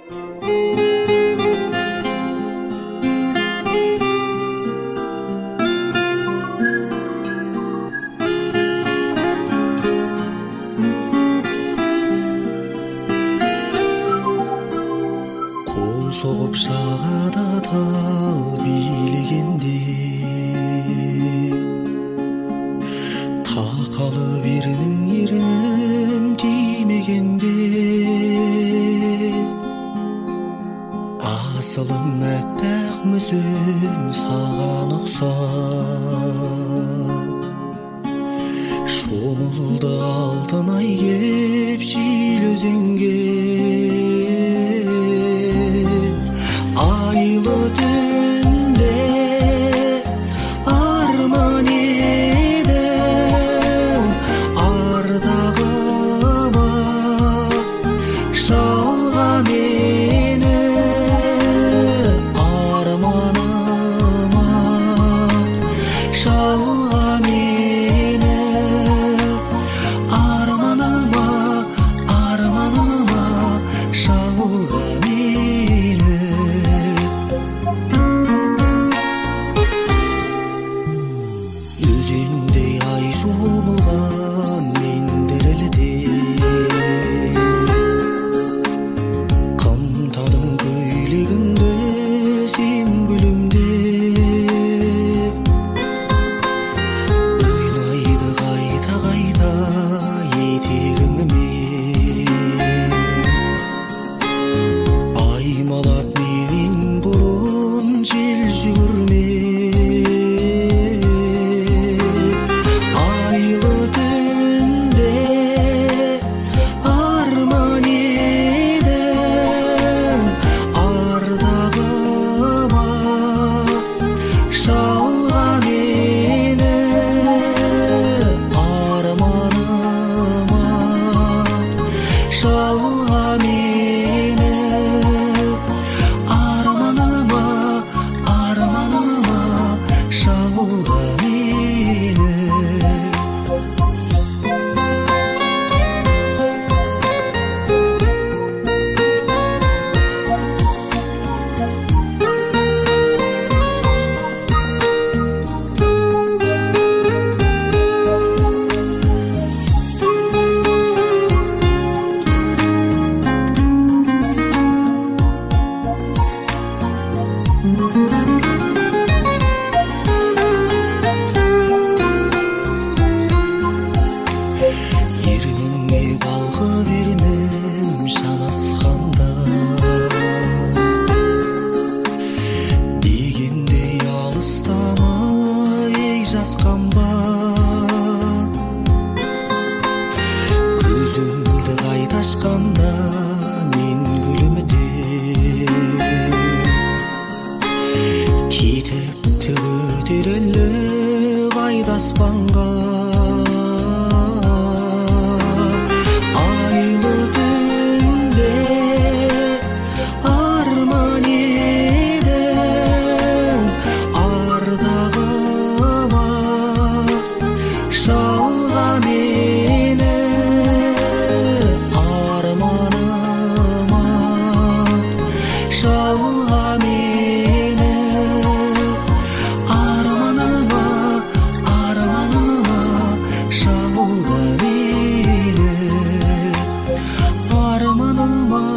соғып шағада тал билегенде тақалы бірінің ерінім тимегенде асылым әппақ мүсін саған ұқсап шомылды алтын ай кеп жел өзенге айлы түнде арман едім ардағыма жалға мені арманыма жалға мені арманыма жалға шомылған мендірілде қымтадым көйлегіңді сен гүлімде ойнайды қайта қайта етегіңмен аймалап менен бұрын жел жүгірме жалға мені арманыма жалға мені ерініңе балқып ерінім жанасқанда дегендей алыстамай ей жасқанба көзімді қайта ашқанда мен гүлімде кетіпті көтерілі қайда аспанға айлы түнде арман едім ардағыма жалға мені арманыма жалға мені арманыма жалға мені арманыма